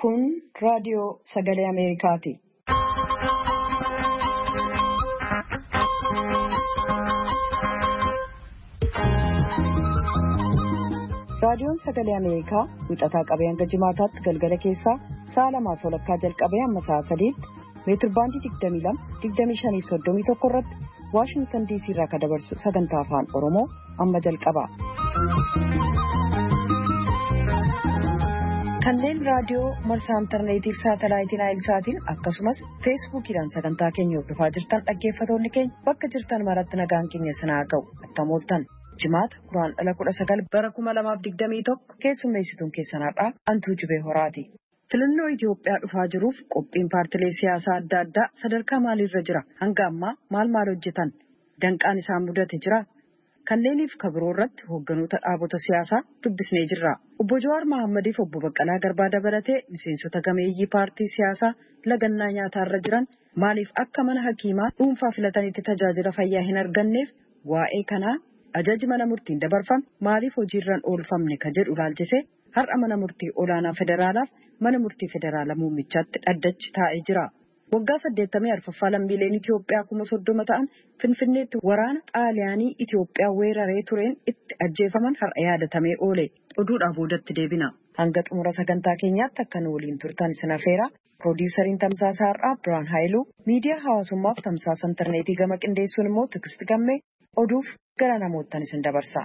Kun raadiyoo sagalee Ameerikaati. Raadiyoon sagalee Ameerikaa wixataa qabee hanga jimaataatti galgala keessaa sa'a 2:00 jalqabee amma sa'a 3:00 meetirbaandii 22-25-31 irratti Waashingtan DC irraa kan dabarsu sagantaa afaan Oromoo amma jalqaba. Kanneen raadiyoo marsaa intarneetii fi saatalaayitii Naayilsaatiin akkasumas feesbuukiidhaan sagantaa keenya hordofaa jirtan dhaggeeffattoonni keenya bakka jirtan maratti nagaan keenya sinaa ga'u attamooltan. Jimaata Quraan dhala 19 bara 2021 keessummeessituun keessanarraa Antuu Jibee Horaati. Filannoo Itoophiyaa dhufaa jiruuf qophiin paartilee siyaasaa adda addaa sadarkaa maaliirra jira? Hanga ammaa maal hojjetan? Danqaan isaan mudate jira? Kanneeniif kabiroo irratti hoogganoota dhaabota siyaasaa dubbisnee jirra. Obbo Jawaar Mahaammadiif Obbo Baqqalaa Garbaa dabalatee miseensota gameeyyii paartii siyaasaa lagannaa nyaataarra jiran maaliif akka mana hakiimaa dhuunfaa filatanitti tajaajila fayyaa hin arganneef waa'ee kanaa ajaji mana murtiin dabarfame maaliif hojiirran oolfamne ka jedhu ilaalchisee har'a mana murtii olaanaa federaalaaf mana murtii federaalaa muummichaatti dhaddachi taa'ee jira. Waggaa 84 lammiileen Itoophiyaa 30,000 ta'an Finfinneetti waraana Xaaliyaanii Itoophiyaa weeraree tureen itti ajjeefaman har'a yaadatamee oole. Oduudhaa boodatti deebina. Hanga xumura sagantaa keenyaatti akka nu waliin turtan isin affeera. Piroodyusariin tamsaasaa har'aa Birhaan Haayiluu, miidiyaa hawaasummaaf tamsaasa intarneetii gama qindeessuun immoo Tikist Gammee oduuf gara namoottan isin dabarsa.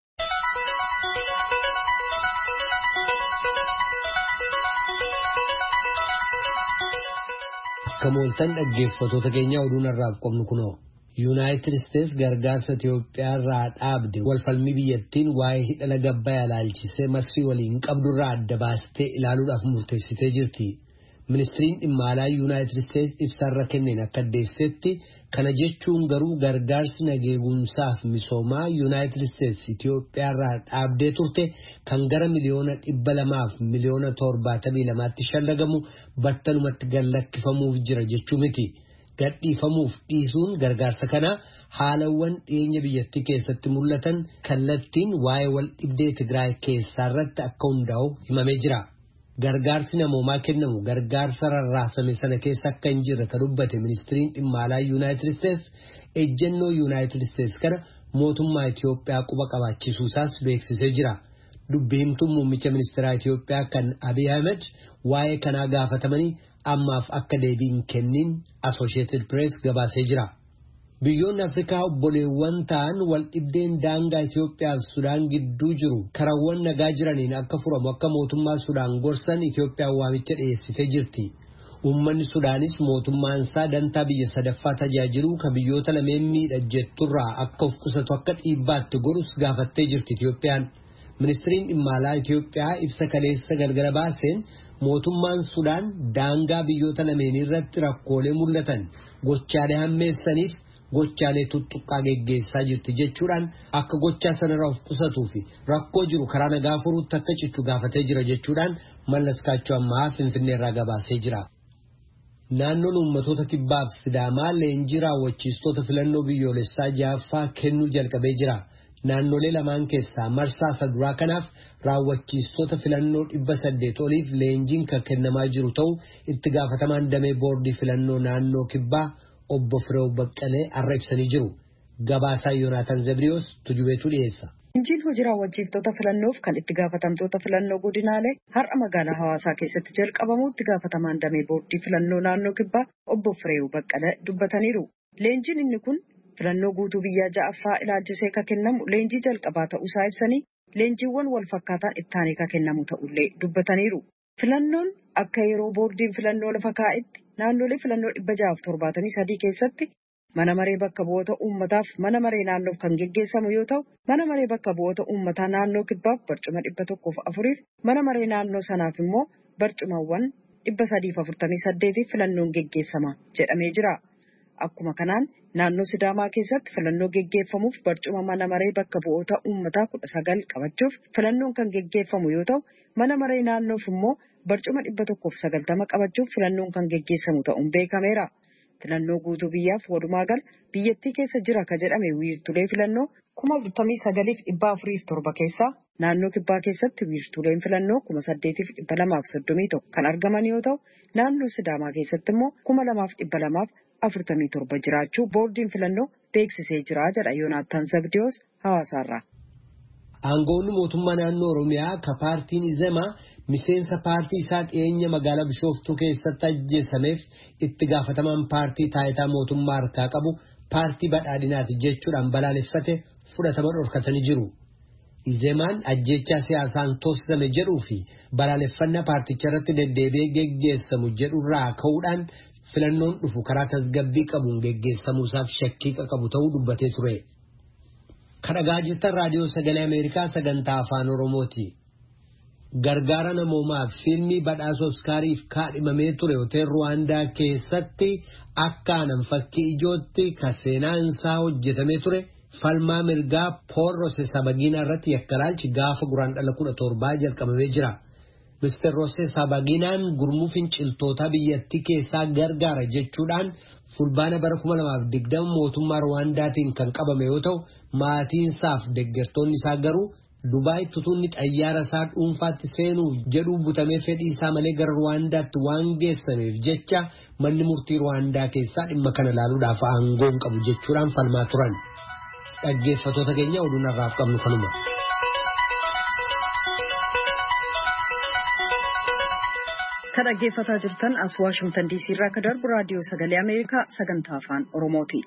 Kamooltan dhaggeeffattoota keenya oduun irraa qabnu kunoo Yuunaayitid Isteets gargaarsa Itoophiyaa irraa dhaabde walfalmii biyyattiin waa'ee hidha laga Abbayyaa ilaalchisee Masrii waliin qabdurraa adda baastee ilaaluudhaaf murteessitee jirti. Ministiriin dhimma alaa Yuunaayitid Isteets ibsarra kenneen akka addeessetti kana jechuun garuu gargaarsi nageegumsaaf misoomaa Yuunaayitid Isteets Itoophiyaa irraa dhaabdee turte kan gara miliyoona 200 fi miliyoona 72tti shallagamu battalumatti gallakkifamuuf jira jechuu miti. Gadhiifamuuf dhiisuun gargaarsa kana haalawwan dhiyeenya biyyattii keessatti mul'atan kallattiin waa'ee wal dhibdee Tigraay keessaa irratti akka hundaa'u himamee jira. Gargaarsi namoomaa kennamu gargaarsa rarraasame sana keessa akka hin jirre kan dubbate ministiriin dhimma alaa Yuunaayitid Isteets ejjennoo Yuunaayitid Isteets kana mootummaa Itoophiyaa quba qabaachisuusaas beeksisee jira. Dubbi himtuun muummicha ministeeraa Itoophiyaa kan Abiy Ahmed waa'ee kanaa gaafatamanii ammaaf akka deebiin kennin Associated Press gabaasee jira. Biyyoonni Afrikaa obboleewwan ta'an wal dhibdeen daangaa Itoophiyaa fi Sudaan gidduu jiru karawwan nagaa jiraniin akka furamu akka mootummaa Sudaan gorsan Itoophiyaan waamicha dhiyeessitee jirti. Uummanni Sudaanis mootummaan isaa dantaa biyya sadaffaa tajaajiluu kan biyyoota lameen miidha jetturraa akka of qusatu akka dhiibbaatti godhus gaafattee jirti Itoophiyaan. Ministiriin dhimma alaa Itoophiyaa ibsa kaleessa galgala baaseen mootummaan Sudaan daangaa biyyoota lameen irratti rakkoolee mul'atan gochaalee hammeessaniif gochaalee tuttuqqaa geggeessaa jirti jechuudhaan akka gochaa sanarraa of qusatuu fi rakkoo jiru karaa nagaa furuutti akka cichu gaafatee jira jechuudhaan Mallaskaachoo ammaa Finfinneerraa gabaasee jira. Naannoon uummattoota kibbaaf Sidaamaa leenjii raawwachiistota filannoo biyyoolessaa 6ffaa kennuu jalqabee jira. Naannolee lamaan keessaa marsaa saduraa kanaaf raawwachiistota filannoo 800 oliif leenjiin kan kennamaa jiru ta'uu itti gaafatamaan damee boordii filannoo naannoo kibbaa Obbo Fireew Baqqalee har'a ibsanii jiru. Gabaasaa Yoonaataan Zabriyoos tujubeetu dhiyeessa. Leenjiin hojii raawwachiiftota filannoof kan itti gaafatamtoota filannoo godinaalee har'a magaalaa Hawaasaa keessatti jalqabamuu itti gaafatamaan damee boordii filannoo naannoo kibbaa Obbo Fireew Baqqalee dubbataniiru. Leenjiin inni kun filannoo guutuu biyyaa 6ffaa ilaalchisee kan kennamu leenjii jalqabaa ta'uusaa ibsanii leenjiiwwan wal fakkaataan ittaanee kan kennamu ta'ullee dubbataniiru. Filannoon akka yeroo boordiin filannoo lafa kaa'etti naannolee filannoo 673 keessatti mana maree bakka bu'oota uummataaf mana maree naannoof kan geggeessamu yoo ta'u mana maree bakka bu'oota uummataa naannoo kibbaaf barcuma 104 mana maree naannoo sanaaf immoo barcumawwan 348 filannoon geggeessama jedhamee jira. Akkuma kanaan naannoo Sidaamaa keessatti filannoo geggeeffamuuf barcuma mana maree bakka bu'oota uummataa 19 qabachuuf filannoon kan geggeeffamu yoo ta'u mana maree naannoof immoo barcuma 190 qabachuuf filannoon kan geggeessamu ta'uun beekameera. Filannoo guutuu biyyaaf walumaa gala biyyattii keessa jira ka jedhame wiirtulee filannoo 49,407 keessaa naannoo kibbaa keessatti wiirtuuleen filannoo 8,231 kan argaman yoo ta'u naannoo Sidaamaa keessatti immoo 2,247 jiraachuu boordiin filannoo beeksisee jira jedha Yoonaattaan Zabdiyoos Hawaasaarraa. Aangoonni mootummaa naannoo Oromiyaa ka paartiin Izemaa miseensa paartii isaa dhiyeenya magaalaa Bishooftuu keessatti ajjeesameef itti gaafatamaan paartii taayitaa mootummaa harkaa qabu paartii badhaadhinaati jechuudhaan balaaleffate fudhatama dhorkatanii jiru. Izemaan ajjechaa siyaasaan toosisame jedhuu fi balaaleffannaa paarticha irratti deddeebi'ee geggeessamu jedhurraa ka'uudhaan filannoon dhufu karaa tasgabbii qabuun geggeessamuusaaf shakkii qabu ta'uu dubbatee ture. Kadhagaa jirtan raadiyoo sagalee Ameerikaa sagantaa afaan Oromooti. Gargaara namoomaaf fiilmii badhaasa Oskaariif kaadhimamee ture hotel Ruwaandaa keessatti akkaanan fakkii ijootti ka seenaan isaa hojjetamee ture falmaa mirgaa Pool Rusesabagina irratti yakkalaalchi gaafa guraandhala 17 jalqabamee jira. Mr. Rusesabaginaan gurmuu finciltoota biyyattii keessaa gargaara jechuudhaan fulbaana bara 2020 mootummaa Ruwaandaatiin kan qabame yoo ta'u maatiin isaaf deeggartoonni isaa garuu Dubaay tutuunni xayyaara isaa dhuunfaatti seenuu jedhuu butamee fedhii isaa malee gara Ruwaandaatti waan geessameef jecha manni murtii Ruwaandaa keessaa dhimma kana ilaaluudhaaf aangoo hin qabu jechuudhaan falmaa turan. Dhaggeeffattoota keenya oduun har'aaf qabnu kanuma. Kan dhaggeeffataa jirtan as Waashingtan DC irraa kan darbu raadiyoo sagalee Ameerikaa sagantaa afaan Oromooti.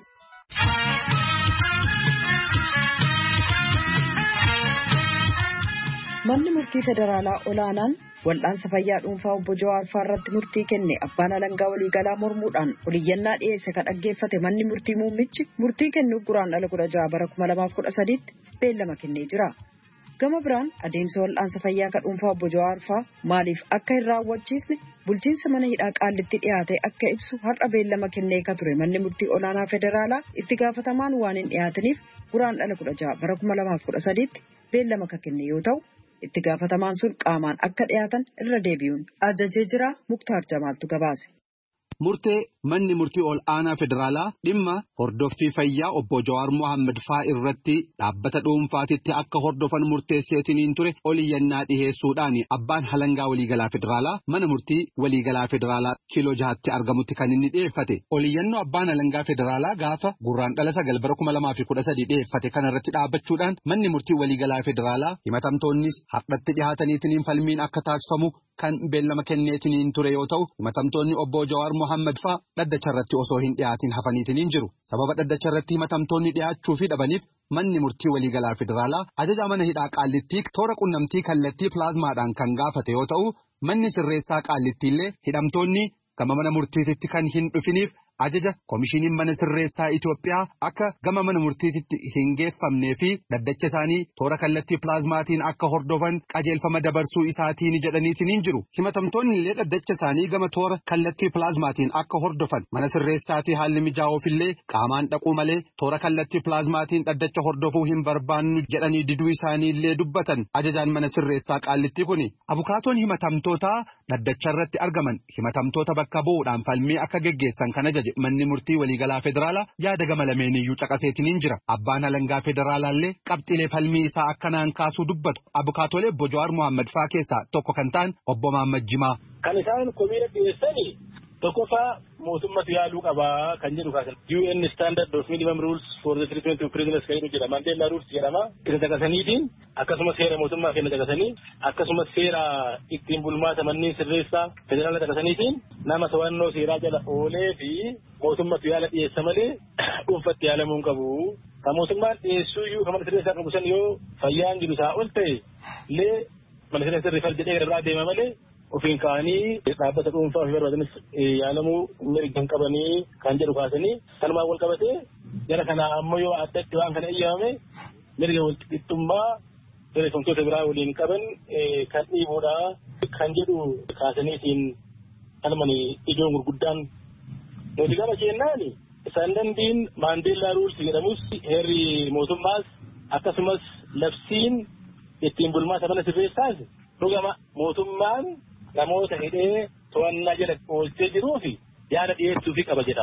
Manni murtii federaalaa olaanaan wal'aansa fayyaa dhuunfaa obbo Jawaar irratti murtii kenne abbaan alangaa waliigalaa mormuudhaan oliyyannaa dhiyeesse kan dhaggeeffate manni murtii muummichi murtii kennuuf guraandhala 16 bara 2013 beellama kennee jira. Gama biraan adeemsa wal'aansa fayyaa kan dhuunfaa obbo Jawaar maaliif akka hin raawwachiisne bulchiinsa mana hidhaa Qaallitti dhiyaate akka ibsu har'a beellama kennee ka ture manni murtii olaanaa federaalaa itti gaafatamaan waan hin dhiyaataniif guraandhala 16 bara 2013 beellama ka kenne yoo ta'u itti gaafatamaan sun qaamaan akka dhiyaatan irra deebi'uun ajajee jira. Muktaar Jamaaltu gabaase. Murtee manni murtii ol aanaa federaalaa dhimma hordoffii fayyaa obbo Jawaar Mohaammed faa irratti dhaabbata dhuunfaatitti akka hordofan murteesseetiniin ture oliyyannaa dhiheessuudhaan abbaan alangaa waliigalaa federaalaa mana murtii waliigalaa federaalaa kiiloo 6tti argamutti kan inni dhiyeeffate. Oliyyannoo abbaan alangaa federaalaa gaafa guraandhala 9 bara 2013 dhiyeeffate kanarratti dhaabbachuudhaan manni murtii waliigalaa federaalaa himatamtoonnis hardhatti dhihaataniitiin falmiin akka taasifamu kan beellama kenneetiniin ture yoo ta'u himatamtoonni obbo Jawaar Mohaammed faa dhaddacharratti osoo hin dhiyaatin hafaniitiniin jiru. Sababa dhaddacharratti himatamtoonni dhiyaachuu fi dhabaniif manni murtii waliigalaa federaalaa ajaja mana hidhaa Qaallittii toora qunnamtii kallattii pilaazmaadhaan kan gaafate yoo ta'u manni sirreessaa Qaallittiillee hidhamtoonni gama mana murtiitti kan hin dhufiniif ajaja komishiniin mana sirreessaa Itoophiyaa akka gama mana murtiitti hin geeffamnee fi dhaddacha isaanii toora kallattii pilaazmaatiin akka hordofan qajeelfama dabarsuu isaatiin jedhaniitiin jiru. Himatamtoonni illee dhaddacha isaanii gama toora kallattii pilaazmaatiin akka hordofan mana sirreessaatii haalli mijaa'uufillee qaamaan dhaquu malee toora kallattii pilaazmaatiin dhaddacha hordofuu hin barbaannu jedhanii diduu isaanii illee dubbatan ajajaan mana sirreessaa Qaallittii kuni. Abukaatoon himatamtootaa dhaddacha irratti argaman himatamtoota bakka bu'uudhaan falmii akka geggeessan kan ajaje manni murtii waliigalaa federaalaa yaada gama lameeniyyuu caqaseetiniin jira. Abbaan alangaa federaalaallee qabxilee falmii isaa akkanaan kaasuu dubbatu. Abukaatolee obbo Jawaar Mohaammed faa keessaa tokko kan ta'an obbo Mohaammed Jimaa. Kan isaan komii dhiyeessanii tokkoffaa mootummaatu yaaluu qabaa kan jedhu kaasan. UN Standard of Minimum Rules for the Treatment of Prisoners kan jedhu jedhama. Mandela Rules jedhama. Isa caqasaniitiin akkasumas seera mootummaa kenna caqasanii akkasumas seera ittiin bulmaata manneen sirreessaa federaala caqasaniitiin nama to'annoo seeraa jala oolee fi mootummaatu yaala dhiyeessa malee dhuunfatti yaalamuun qabu. Kan mootummaan dhiyeessuu iyyuu kan mana sirreessaa qabu san yoo fayyaan jiru isaa ol ta'e illee mana sirreessaa riifal jedhee irraa deema malee ofiin ka'anii dhaabbata dhuunfaa ofii barbaadanis yaalamuu mirga hin qabanii kan jedhu kaasanii kanumaan wal qabatee jara kana ammoo yoo addatti waan kana eeyyamame mirga wal qixxummaa sirreeffamtoota biraa waliin qaban kan dhiibuudha kan jedhu kaasaniitiin kanumani ijoon gurguddaan nuti gama kennaani isaan dandiin Mandela Rules jedhamus heerri mootummaas akkasumas labsiin ittiin bulmaata mana sirreessaas dhugama mootummaan namoota hidhee to'annaa jala oolchee jiruu fi yaada dhiyeessuufi qaba jedha.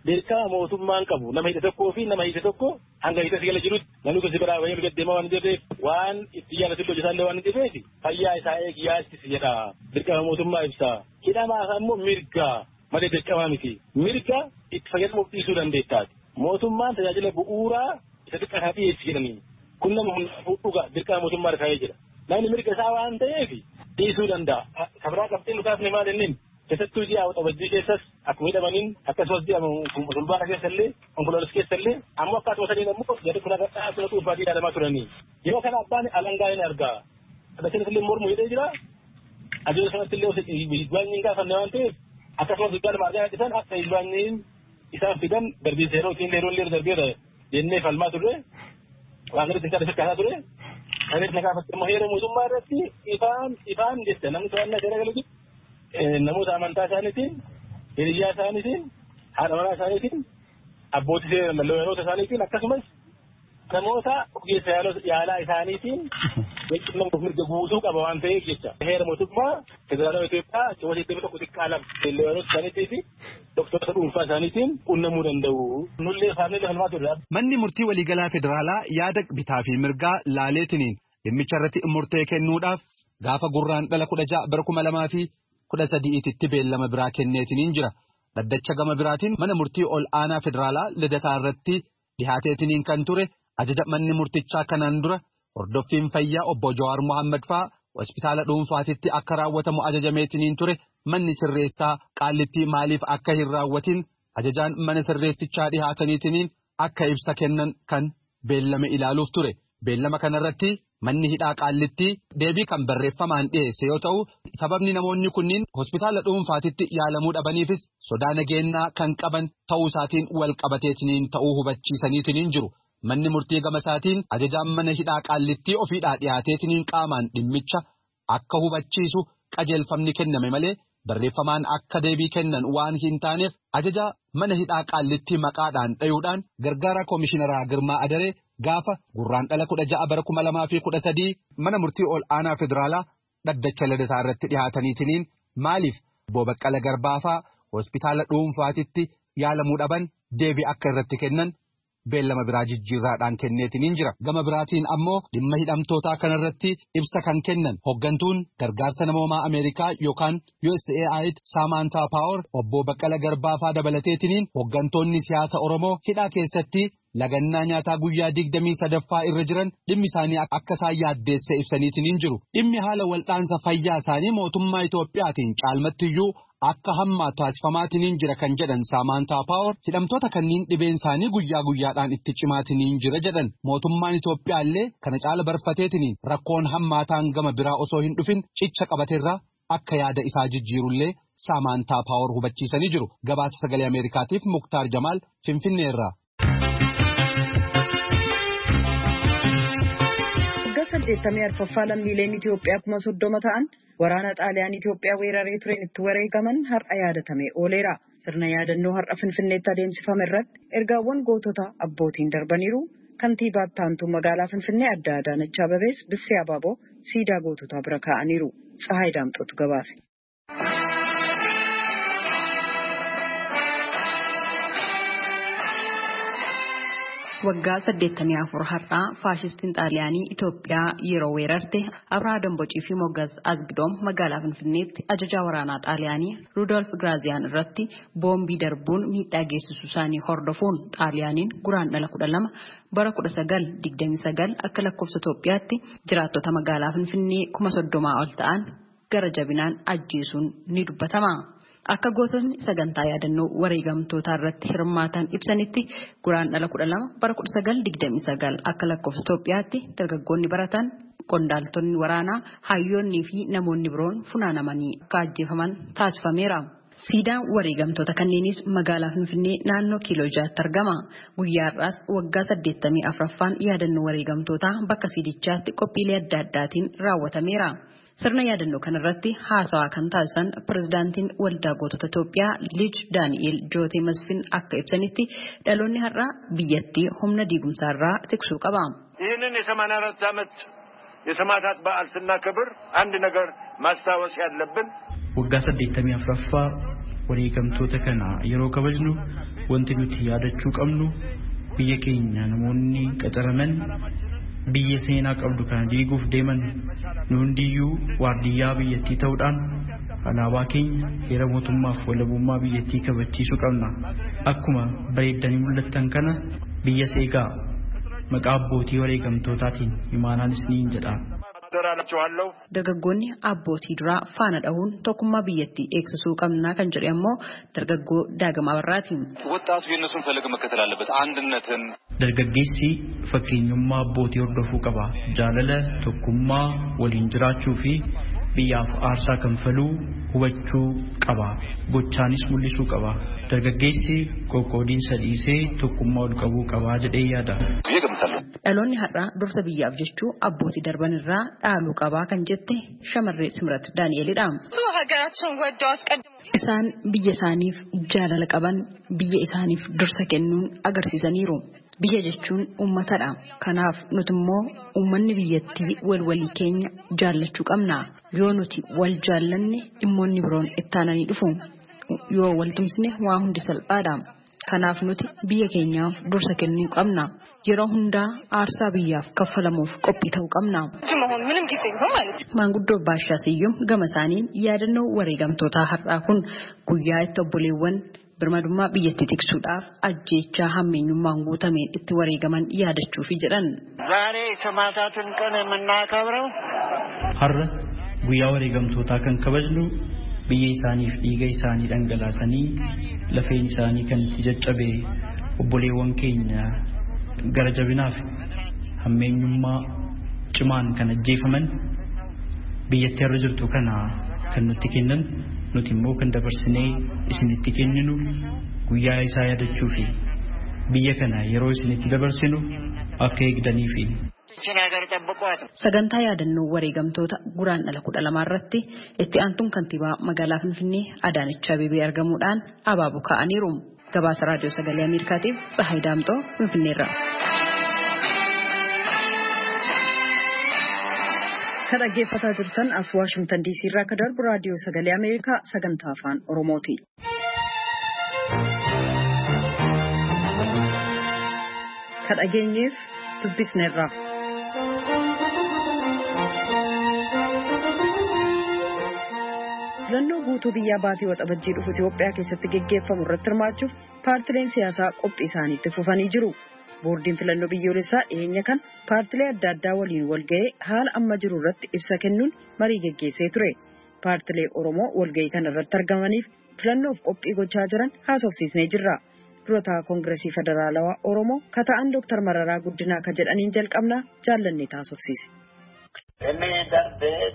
dirqama mootummaan qabu nama hidhe tokkoo fi nama hidhe tokko hanga hidhe sigala jirutti namni gosi biraa wayii gaddeemaa waan jirreef waan itti yaalatin hojjetaallee waan jirreef fayyaa isaa eegi yaachisi jedha dirqama mootummaa ibsa. Hidhamaa immoo mirga malee dirqamaa miti. Mirga itti fayyadamuuf dhiisuu dandeettaati. Mootummaan tajaajila bu'uuraa isa xiqqaa dhiyeessi jedhanii kun nama hundaafuu dhuga dirqama mootummaa irra jira. Namni mirga isaa waan ta'eef dhiisuu danda'a. Kabraa qabxee nu taasifne maal jennin keessattuu ji'a waxabajjii keessas akkuma hidhamaniin akkasumas ji'a fulbaana keessallee onkoloolessa keessallee ammoo akkaatuma sadiin ammoo jedhu kun akka dhuunfaatii yaadamaa turanii. Yeroo kana abbaan alangaa hin argaa. Adda illee mormu hidhee jira. Ajoota sanatti illee hizbaanyiin gaafanne waan ta'eef akkasumas hizbaan maargaa hidhisan akka hizbaanyiin isaan fidan darbiinsa yeroo ittiin leeroollee darbeera jennee falmaa turre waan gadi isin kaasaa ture. Kanis nagaafatte immoo heera mootummaa irratti ifaan jette namni to'annaa seera galuuti. Namoota amantaa isaaniitiin, hiriyyaa isaaniitiin, haadha manaa isaaniitiin, abbootii seera isaaniitiin akkasumas namoota ogeessa yaalaa isaaniitiin beekumsa mirga guutuu qaba waan ta'eef jecha. Heera mootummaa federaalaa Itoophiyaa keewwata 21 leeroota isaaniitii fi doktorota dhuunfaa isaaniitiin qunnamuu danda'u. Nullee faamillee falmaa turre. Manni murtii waliigalaa federaalaa yaada bitaa fi mirgaa laaleetiniin dhimmicha irratti murtee kennuudhaaf gaafa gurraandhala 16/2013 beellama biraa kenneetiniin jira. Dhaddacha gama biraatiin mana murtii ol aanaa federaalaa lidataa irratti dhihaateetiniin kan ture ajaja manni murtichaa kanaan dura hordoffiin fayyaa obbo Jawaar Mohaammed fa'aa hospitaala dhuunfaatitti akka raawwatamu ajajameetiniin ture manni sirreessaa qaallittii maaliif akka hin raawwatin ajajaan mana sirreessichaa dhihaataniitiniin akka ibsa kennan kan beellame ilaaluuf ture. Beellama kanarratti manni hidhaa qaallittii deebii kan barreeffamaan dhiyeesse yoo ta'u sababni namoonni kunniin hospitaala dhuunfaatitti yaalamuu dhabaniifis sodaa nageenyaa kan qaban ta'uu isaatiin wal qabateetiniin ta'uu hubachiisaniitiniin jiru. Manni murtii gama isaatiin ajajaan mana hidhaa qaallittii ofiidhaa dhiyaateetiniin qaamaan dhimmicha akka hubachiisu qajeelfamni kenname malee barreeffamaan akka deebii kennan waan hin taaneef ajajaa mana hidhaa qaallittii maqaadhaan dhayuudhaan gargaara koomishineraa Girmaa Adaree gaafa gurraandhala 16/2013 mana murtii ol aanaa federaalaa dhaddacha lidataa irratti dhihaataniitiniin maaliif obbo Baqqala Garbaafaa hospitaala dhuunfaatitti yaalamuu dhaban deebii akka irratti kennan beellama biraa jijjiirraadhaan kenneetiniin jira. Gama biraatiin ammoo dhimma hidhamtootaa kanarratti ibsa kan kennan hoggantuun gargaarsa namoomaa Ameerikaa yookaan USAID Saamantaa Paawar obbo Baqqala Garbaafaa dabalateetiniin hoggantoonni siyaasa Oromoo hidhaa keessatti lagannaa nyaataa guyyaa 23ffaa irra jiran dhimmi isaanii akka isaan yaaddeesse ibsaniitiniin jiru. Dhimmi haala wal'aansa fayyaa isaanii mootummaa Itoophiyaatiin caalmattiyyuu akka hammaa taasifamaatiniin jira kan jedhan Saamantaa Paawar hidhamtoota kanniin dhibeen isaanii guyyaa guyyaadhaan itti cimaatiniin jira jedhan mootummaan Itoophiyaallee kana caala barfateetiniin rakkoon hammaataan gama biraa osoo hin dhufin cicha qabateerraa akka yaada isaa jijjiirullee Saamantaa Paawar hubachiisanii jiru. Gabaasa sagalee Ameerikaatiif Muktaar Jamaal Finfinneerraa. 84ffaa lammiileen Itoophiyaa 30 ta'an waraana Xaaliyaan Itoophiyaa weeraree tureen itti wareegaman har'a yaadatamee ooleera. Sirna yaadannoo har'a Finfinneetti adeemsifame irratti ergaawwan gootota abbootiin darbaniiru. Kantiibaa Taantuu magaalaa Finfinnee Adda Adaanach Abebees Bissee Abaaboo siidaa goototaa bira kaa'aniiru. Tsahaay Daamxootu gabaase. Waggaa 84 har'aa faashistiin Xaaliyaanii Itoophiyaa yeroo weerarte Abraa Dambocii fi Moggaas Azgidoom magaalaa Finfinneetti ajajaa waraanaa Xaaliyaanii Rudolf Graaziyaan irratti boombii darbuun miidhaa geessisuu isaanii hordofuun Xaaliyaaniin guraandhala 12 bara 1929 akka lakkoofsa Itoophiyaatti jiraattota magaalaa Finfinnee 30,000 ol ta'an gara jabinaan ajjeesuun ni dubbatama. Akka gootonni sagantaa yaadannoo wareegamtootaa irratti hirmaatan ibsanitti guraandhala 12 bara 1929 akka lakkoofsa Itoophiyaatti dargaggoonni baratan qondaaltonni waraanaa hayyoonnii fi namoonni biroon funaanamanii akka ajjeefaman taasifameera. Siidaan wareegamtoota kanneenis magaalaa Finfinnee naannoo kiiloo 6tti argama. Guyyaa har'aas waggaa 84ffaan yaadannoo wareegamtootaa bakka siidichaatti qophiilee adda addaatiin raawwatameera. Sirna yaadannoo kanarratti haasawaa kan taasisan pirezidaantiin waldaa gootota Itoophiyaa Liij Daani'eel Jootee Masfin akka ibsanitti dhaloonni har'aa biyyattii humna diigumsaarraa tiksuu qaba. ይህንን የ84 ዓመት የሰማዕታት በዓል ስናከብር አንድ ነገር ማስታወስ ያለብን waggaa 84ffaa wareegamtoota kana yeroo kabajnu wanti nuti yaadachuu qabnu biyya keenya namoonni qacaraman biyya seenaa qabdu kana diiguuf deeman nu hundiyyuu waardiyyaa biyyattii ta'uudhaan alaabaa keenya heera mootummaaf walabummaa biyyattii kabachiisuu qabna. Akkuma bareeddanii mul'attan kana biyya seegaa maqaa abbootii wareegamtootaatiin imaanaanis ni jedha. Dargaggoonni abbootii duraa faana dhahuun tokkummaa biyyattii eegsisuu qabnaa kan jedhe ammoo dargaggoo Daagamaa Barraati. ወጣቱ የነሱን ፈለግ መከተል አለበት አንድነትን dargaggeessi fakkeenyummaa abbootii hordofuu qaba. Jaalala tokkummaa waliin jiraachuu fi biyyaaf aarsaa kanfaluu hubachuu qaba. Gochaanis mul'isuu qaba. Dargaggeessi qoqqoodiinsa dhiisee tokkummaa ol qabuu qaba jedhee yaada. Dhaloonni har'aa dursa biyyaaf jechuu abbootii darban irraa dhaaluu qabaa kan jette shamarree Simrat Daani'elidha. Isaan biyya isaaniif jaalala qaban biyya isaaniif dursa kennuun agarsiisaniiru. Biyya jechuun uummatadha. Kanaaf nuti immoo uummanni biyyattii walii keenya jaallachuu qabna. Yoo nuti wal jaallanne dhimmoonni biroon ittaananii dhufu. Yoo wal tumsine waa hundi salphaadha. Kanaaf nuti biyya keenyaaf dursa kennuu qabna. Yeroo hundaa aarsaa biyyaaf kaffalamuuf qophii ta'uu qabna. Maanguddoo Baashaa Siyyum gama isaaniin yaadannoo wareegamtootaa har'aa kun guyyaa itti obboleewwan birmadummaa biyyattii tiksuudhaaf ajjeechaa hammeenyummaan guutameen itti wareegaman yaadachuufi jedhan. Har'a guyyaa wareegamtootaa kan kabajnu biyya isaaniif dhiiga isaanii dhangalaasanii lafeen isaanii kan itti caccabe obboleewwan keenya gara jabinaaf hammeenyummaa cimaan kan ajjeefaman biyyattii irra jirtu kana kan nutti kennan nuti immoo kan dabarsinee isinitti kenninu guyyaa isaa yaadachuu fi biyya kana yeroo isinitti dabarsinu akka eegdaniifi. Sagantaa yaadannoo wareegamtoota Guraandhala 12 irratti itti aantuun kantiibaa magaalaa Finfinnee Adaanech Abeebee argamuudhaan abaaboo kaa'aniiru. Gabaasa raadiyoo sagalee Ameerikaatiif Tsahaay Daamxoo Finfinneerra. Kan dhaggeeffataa jirtan as Waashingtan DC irraa kan darbu raadiyoo sagalee Ameerikaa sagantaa afaan Oromooti. Kan dhageenyeef dubbisneerra. Filannoo guutuu biyyaa baatii waxabajjii dhufu Itoophiyaa keessatti geggeeffamu irratti hirmaachuuf paartileen siyaasaa qophii isaaniitti fufanii jiru. Boordiin filannoo biyyoolessaa dhiyeenya kan paartilee adda addaa waliin walga'ee haala amma jiru irratti ibsa kennuun marii geggeessee ture. Paartilee Oromoo walga'ii kana irratti argamaniif filannoof qophii gochaa jiran haasofsiisnee jirra. Durataa Koongireesii Federaalawaa Oromoo kata'an Dr. Mararaa Guddinaa kan jedhaniin jalqabnaa jaallannee haasofsiise. Inni darbee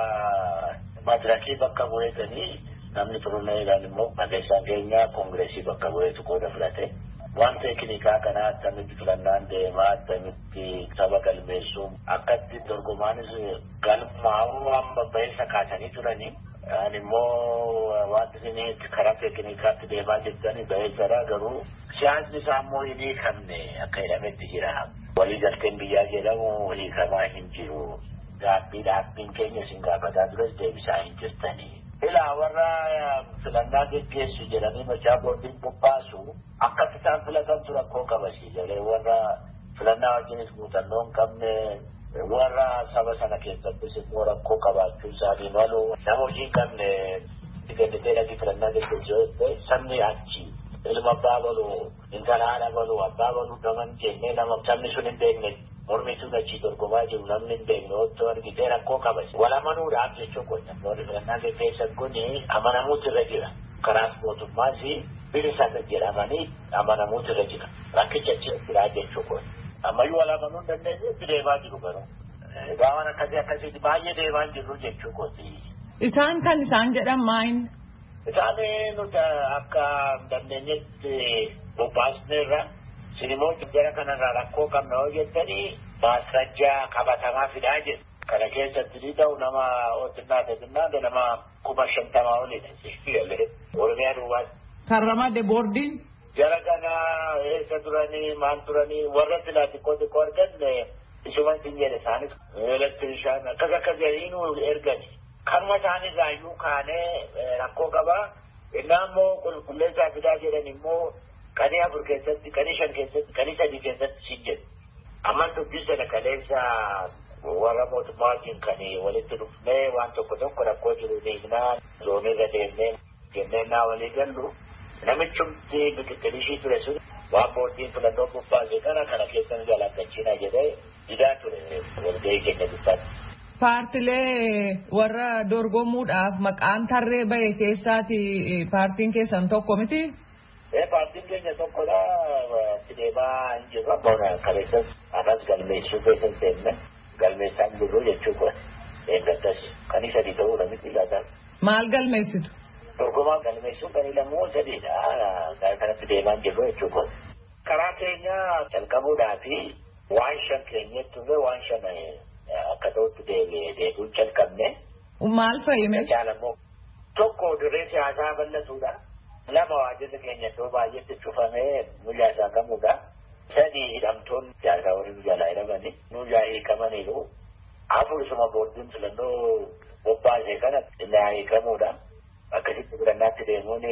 madirakii bakka bu'eetanii namni turuneedhaan immoo barreessaan keenyaa Koongireesii bakka bu'eetu qooda fudhate. Waan teeknikaa kanaa akkamitti filannaan deemaa akkamitti saba galmeessuun akkatti dorgomaanis galmaa'uu amma ba'eessa kaasanii turanii. Ani immoo wanti isin karaa teeknikaatti deemaa jirtanii ba'eessadha garuu siyaasni isaa immoo hin hiikamne akka jedhametti jira. Waliigalteen biyyaa jedhamu hiikamaa hin jiru. Dhaabbiin keenya isin gaafataa tures deebisaa hin jirtanii. Ilaa warra filannaa geggeessu jedhanii machaa boordiin bobbaasu akkatti isaan filatantu rakkoo qabasiisalee warra filannaa wajjinis muuxannoo hin qabne warra saba sana keessattis immoo rakkoo qabaachuu isaanii malu nama hojii hin qabne gannitee dhaqii filannaa geggeessu sabni achi ilma abbaa balu intala haadha balu abbaa balu nama hin jenne nama sabni sun hin beekne mormituun achi dorgomaa jiru namni hin beekne otoo argitee rakkoo qabasi wal amanuudhaaf jechuu qoota warri filannaa geggeessan kun amanamuutu irra jira karaas mootummaas bilisa jedhamanii amanamuutu irra jira rakkicha achi jiraa jechuu qoota ammayyuu wal amanuu hin dandeenyetti deemaa jiru garuu gaawwan akkasitti baay'ee deemaa jiru jechuu qooti. Isaan kan isaan jedhan maayin? Isaan nuti akka dandeenyetti bobbaasneerra. Sinimmoo jara kanarraa rakkoo qabna yoo jettanii maasrajjaa qabatamaa fidaa jedhu. Kana keessatti ta'u nama oottinaa nama 50,000 olidha. Oromiyaa duwwaas. Kan ramade boordiin? Jara kana eessa turanii maal turanii warra silaa xiqqoo arganne isuma ittiin jedhe isaanis elektrishaan akkas jedhanii ergani. Kanuma isaanirraa kaanee rakkoo qabaa. Innaa immoo qulqulleessaa fidaa jedhan immoo kan Kanii afur keessatti, kanii shan keessatti, kanii sadii keessatti siin jedhu. Amma dubbii sana kaleessa warra mootummaatiin kan walitti dhufnee waan tokko tokko rakkoo jiru deemnaa zoonirra deemnee jennee walii gallu. Namichumti biqilishii ture sun waan booddiin filannoo bubbaasee kana keessa nu jalaqachiina jedhee didaa ture walgahii keenya gubbaatti. Paartilee warra dorgomuudhaaf maqaan tarree bahe keessaati paartiin keessan tokko miti? Paartiin keenya tokkodha. Deemaa hin jiru amma kaleessas anas galmeessuu keessan seenne galmeessaan jirru jechuudha. Eeggattas kan isa sadii ta'uudha miti laatan. Maal galmeessitu? Dorgomaa galmeessuun kan ilamoo sadiidha. Kanatti deemaa hin jirru jechuudha. Karaa keenya calqabuudhaafi waan shan keenyatti ture waan shan akka ta'utti deebiin calqabne. Maal fayyime? Tokko dirree siyaasaa bal'atuudha. Lama waajjirri keenya iddoo baay'eetti cufamee nuyyaa isaa qabuudha. Sadii hidhamtoonni siyaasaa warri jalaa hidhamanii nuyyaa hiikamaniiru. Afur isuma booddiin filannoo bobbaasee kana nuyyaa hiikamuudha. Akkasitti filannaatti deemuun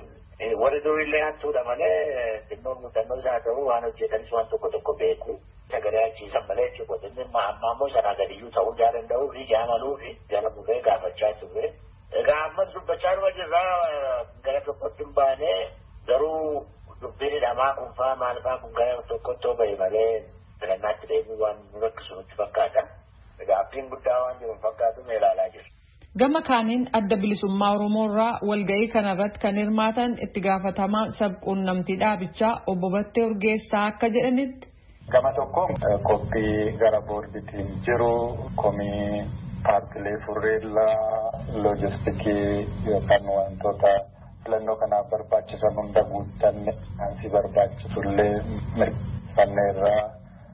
warri durillee hattuudha malee xinnoo muuxannoo isaa ta'uu waan hojjetanis waan tokko tokko beeku. Sagalee achiisan malee jechuudha. Inni ammoo sanaa gadiyyuu ta'uu jaalladhuu fi jaamaluu fi jaalamurree gaafachaa turre. Egaa ammas dubbachaa dhuma jirraa gara tokkotti hin baane garuu dubbiin hidhamaa kun fa'aa maal fa'aa kun gara tokkotti bahe malee filannaatti deemuu waan nu rakkisu nutti fakkaata. Egaa abdiin guddaa waan jiru fakkaatu mee ilaalaa jiru. Gama kaaniin adda bilisummaa Oromoo irraa walgahii kanarratti kan hirmaatan itti gaafatamaa sabquunnamtii dhaabichaa obbo Battee Urgeessaa akka jedhanitti. Gama tokkoon qophii gara boordiitiin jiru komii paartilee furreellaa loojistikii yookaan wantoota filannoo kanaaf barbaachisan hunda guuttanne ansi barbaachisullee mirkaneerraa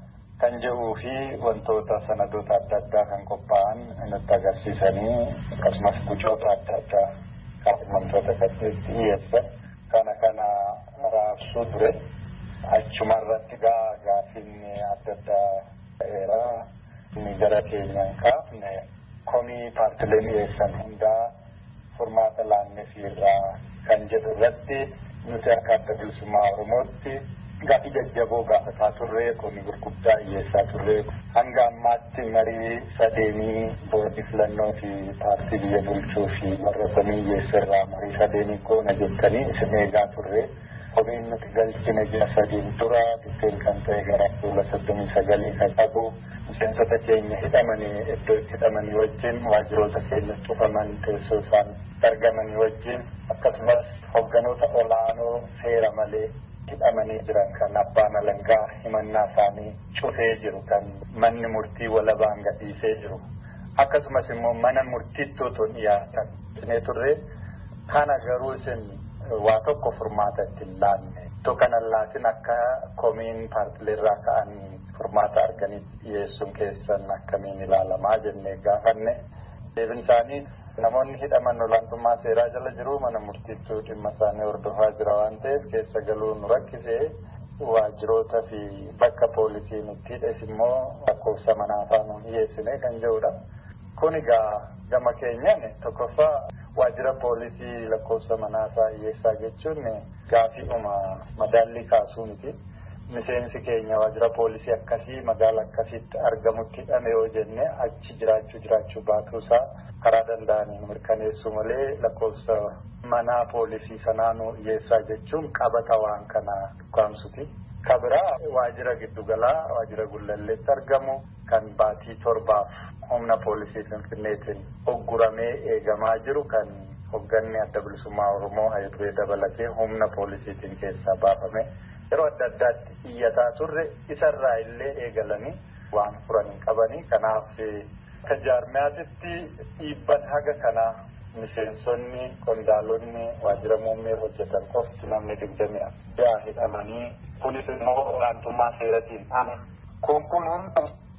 kan jedhuu fi wantoota sanadoota adda addaa kan qophaa'an nutti agarsiisanii akkasumas gucoota adda addaa kan wantoota saddeetti dhiyeessan kana raabsuu ture achumarratti gaaffiin adda addaa ta'eera inni gara keenyaan kaafne. Komii paartileen dhiyeessan hundaa furmaata laannefiirraa kan jedhu irratti nuti akka adda bilisummaa Oromootti gaaffii jajjaboo gaafataa turre komii gurguddaa dhiyeessaa turre hanga ammaatti marii sadeenii boordii filannoo fi paartii biyya bulchuu fi warra komii dhiyeessarraa marii sadeenii goona jettanii isin eegaa turre. Komiin nuti galchine ji'a sadiin dura bitteen kan ta'e gara fuula 39 kan qabu. Miseensota keenya hidhamanii iddoo itti hidhamanii wajjin waajjiroota keenya cufaman teessoo isaan argamanii wajjin akkasumas hogganoota olaanoo seera malee hidhamanii jiran kan abbaan alangaa himannaa isaanii cufee jiru kan manni murtii walabaan gadhiisee jiru akkasumas immoo mana murtiitti otoo dhiyaatan isinee turre kana garuu isin waa tokko furmaata ittiin laanne tokkana laatin akka komiin paartileerraa ka'anii furmaata arganii dhiyeessuun keessan akkamiin ilaalamaa jennee gaafanne deebiin isaanii namoonni hidhaman olaantummaa seeraa jala jiru mana murtiittuu dhimma isaanii hordofaa jira waan ta'eef keessa galuu nu rakkisee waajjiroota fi bakka poolisiin itti hidhes immoo lakkoofsa manaa faana dhiyeessine kan jedhudha. Kun egaa gama keenyan tokkoffaa waajjira poolisii lakkoofsa manaa isaa dhiyeessaa jechuun gaaffiidhuma madaallii kaasuu miti. Miseensi keenya waajjira poolisii akkasii magaala akkasitti argamutti hidhame yoo jenne achi jiraachuu baatuusaa karaa danda'aniin mirkaneessuu malee lakkoofsa manaa poolisii sanaanuu dhiyeessaa jechuun qabata waan kana dhukaamsuti. Kabiraa waajjira giddugalaa waajjira gullalleetti argamu kan baatii 7 humna poolisii Finfinneetiin hogguramee eegamaa jiru kan hogganni adda bilisummaa Oromoo Hayiduree dabalatee humna poolisiitiin keessaa baafame. Yeroo adda addaatti iyyataa turre isarraa illee eegalanii waan furan hin qabanii kanaaf akka jaarmiyaatitti dhiibban haga kanaa miseensonni qondaalonni waajjira muummee hojjetan qofti namni 20 hidhamanii kunis immoo olaantummaa seeratiin kun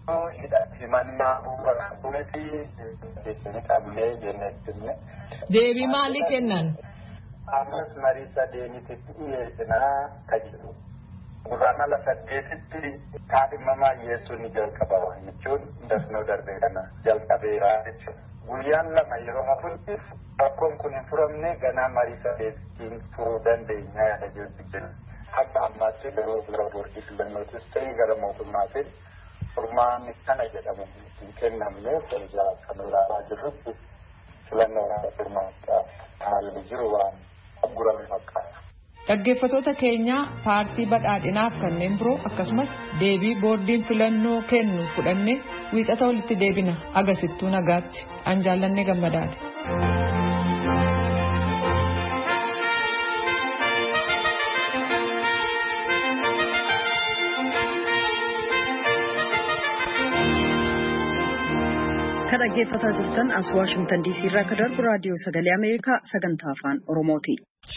himannaa bu'uuratti keessatti qabnee jennee deebii maalii kennan? Ammas marii sadeenitti dhiyeessinaa kan jedhu. Gurraan ala 8tti kaadhimamaa dhiyeessuun ni jalqaba jechuun dafnoo darbee kana jalqabeeraa jechuudha. Guyyaan 2 yeroo hafutti rakkoon kun hin furamne ganaa marii sadeettiin furuu dandeenya yaada jirti jenna. Akka irratti garuu gara boordii filannootis ta'e gara mootummaatiin furmaanni kana jedhamu hin kennamne ergaa kan ilaalaa jirrutti filannoo furmaata haalli jiru waan aggurame fakkaata. Dhaggeeffattoota keenya paartii badhaadhinaaf kanneen biroo akkasumas deebii boordiin filannoo kennu fudhannee wiixata walitti deebina agasittuu nagaatti an jaallanne gammadaadha. Kan dhaggeeffataa jirtan as Waashingtan DC irraa kan darbu raadiyoo sagalee Ameerikaa sagantaa afaan Oromooti.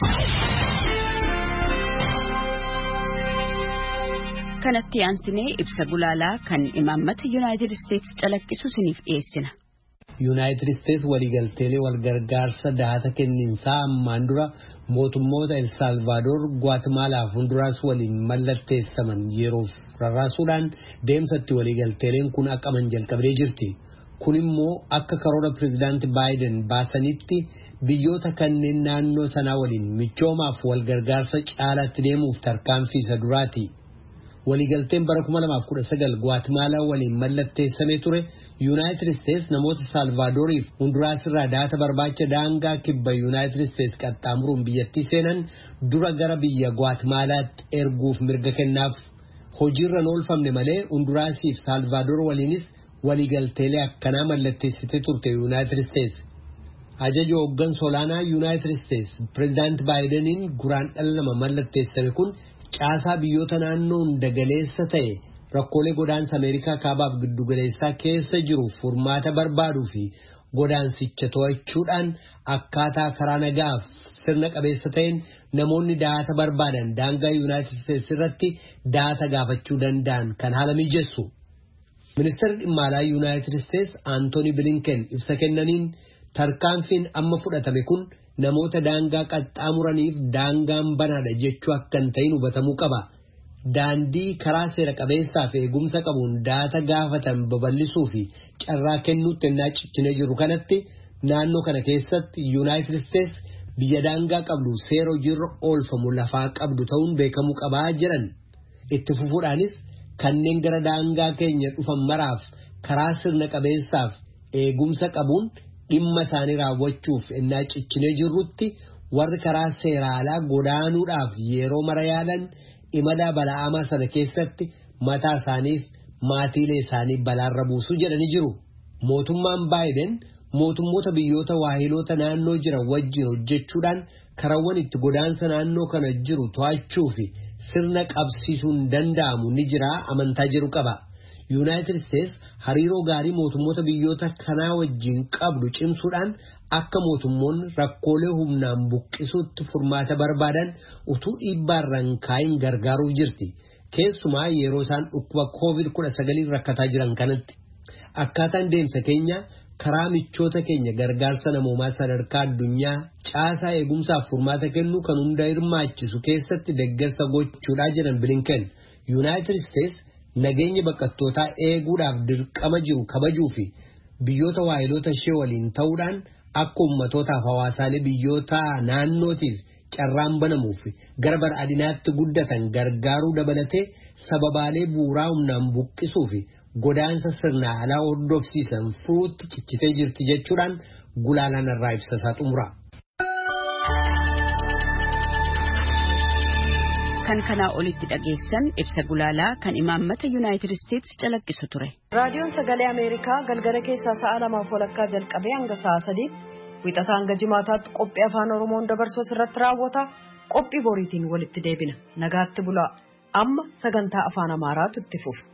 Kanatti aansinee ibsa gulaalaa kan imaammata Yuunaayitid Isteetsi calaqqisu isiniif dhiyeessina. Yuunaayitid Isteetsi waliigalteelee walgargaarsa dahata kenniinsaa ammaan dura mootummoota El Salvaadoor, Guatemaalaa fi Honduraas waliin mallatteessaman yeroof rarraasuudhaan deemsatti waliigalteeleen kun haqaman jalqabdee jirti. Kun immoo akka karoora pirezidaantii Baayiden baasanitti biyyoota kanneen naannoo sanaa waliin michoomaaf walgargaarsa caalaatti deemuuf tarkaanfii isa duraati. Waliigalteen bara 2019 Guatemaalaa waliin mallatteessamee ture Yuunaayitid Isteetsi namoota Salvaadooriif Honduraas irraa dahata barbaacha daangaa kibba Yuunaayitid Isteetsi qaxxaamuruun biyyattii seenan dura gara biyya Guatemaalaatti erguuf mirga kennaaf. Hojiirra oolfamne malee Honduraasiif Salvaadoor waliinis waliigalteelee akkanaa mallatteessitee turte Yuunaayitid Isteetsi. Ajaja hooggansa olaanaa Yuunaayitid Isteetsi pirezidaantii Baayideniin guraandhala mallatteessame kun caasaa biyyoota naannoo hunda galeessa ta'e rakkoolee godaansa Ameerikaa kaabaaf giddugaleessaa keessa jiru furmaata barbaaduu fi godaansicha to'achuudhaan akkaataa karaa nagaaf sirna qabeessa ta'een namoonni dahata barbaadan daangaa Yuunaayitid Isteetsi irratti dahata gaafachuu danda'an kan haala mijeessu. Ministeerri dhimma alaa Yuunaayitid Isteetsi Antooni Bilinken ibsa kennaniin tarkaanfiin amma fudhatame kun namoota daangaa qaxxaamuraniif daangaan banaadha jechuu akka hin ta'in hubatamuu qaba. Daandii karaa seera qabeessaa fi eegumsa qabuun dahata gaafatan babal'isuu fi carraa kennuutti ennaa ciccinee jiru kanatti naannoo kana keessatti Yuunaayitid Isteetsi biyya daangaa qabdu seera hojiirra oolfamu lafaa qabdu ta'uun beekamuu qabaa jiran. Itti fufuudhaanis kanneen gara daangaa keenya dhufan maraaf karaa sirna qabeessaaf eegumsa qabuun dhimma isaanii raawwachuuf ennaa ciccinee jirrutti warri karaa seeraalaa godaanuudhaaf yeroo mara yaalan imala bala'amaa sana keessatti mataa isaaniif maatiilee isaanii balaarra buusuu jedhanii jiru. Mootummaan Baayiden mootummoota biyyoota waahiloota naannoo jiran wajjin hojjechuudhaan karawwan itti godaansa naannoo kana jiru to'achuu fi sirna qabsiisuun danda'amu ni jira amantaa jiru qaba. Yuunaayitid Isteetsi hariiroo gaarii mootummoota biyyoota kanaa wajjin qabdu cimsuudhaan akka mootummoonni rakkoolee humnaan buqqisuutti furmaata barbaadan utuu dhiibbaarraan kaayin gargaaruuf jirti. Keessumaa yeroo isaan dhukkuba COVID-19 rakkataa jiran kanatti. Akkaataan deemsa keenya karaa michoota keenya gargaarsa namoomaa sadarkaa addunyaa caasaa eegumsaaf furmaata kennu kan hunda hirmaachisu keessatti deeggarsa gochuudhaa jedhan Bilinken. Yuunaayitid Isteetsi nageenya baqattootaa eeguudhaaf dirqama jiru kabajuu fi biyyoota waahiloota ishee waliin ta'uudhaan akka ummatootaaf hawaasaalee biyyoota naannootiif carraan banamuuf gara badhaadhinaatti guddatan gargaaruu dabalatee sababaalee bu'uuraa humnaan buqqisuu fi godaansa sirna alaa hordofsiisan furuutti cichitee jirti jechuudhaan gulaalaan irraa ibsasaa xumura. Kan kanaa olitti dhageessan ibsa gulaalaa kan imaammata Yuunaayitid Isteetsi calaqqisu ture. Raadiyoon Sagalee Ameerikaa galgala keessaa sa'a 2:00 jalqabee hanga sa'a 3 wixataa hanga jimaataatti qophii afaan Oromoon dabarsu irratti raawwata. Qophii boriitiin walitti deebina. Nagaatti bulaa. Amma sagantaa afaan Amaaraatu itti fufa.